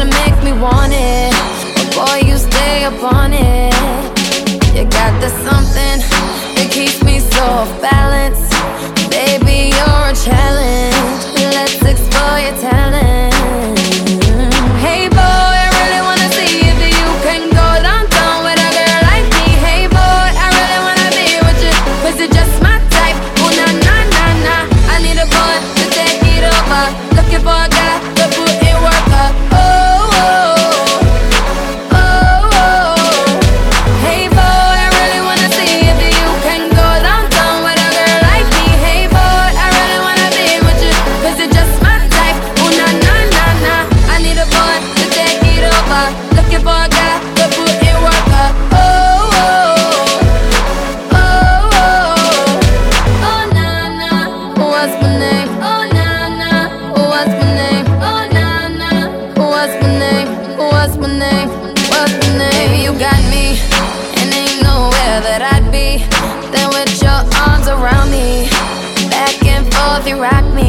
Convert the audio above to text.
to make me want it, but boy, you stay up on it. You got the something that keeps me so off balance. Baby, you're a challenge. Let's explore your talent. Hey boy, I really wanna see if you can go downtown with a girl like me. Hey boy, I really wanna be with you, 'cause you're just my type. Oh na na na na, I need a boy to take it over. Looking for a guy to put in work up. Oh, oh, oh, oh. Hey boy, I really wanna see if you can go downtown with a girl like me. Hey boy, I really wanna be with you, 'cause you're just my type. Oh na na na na, I need a boy to take it over. Looking for a guy to put in work up. Oh, oh, oh, oh. Oh na na, what's my name? Oh na na, what's my name? Oh na na, what's my name? What's my name? What's my name? You got me, and ain't nowhere that I'd be than with your arms around me. Back and forth, you rock me.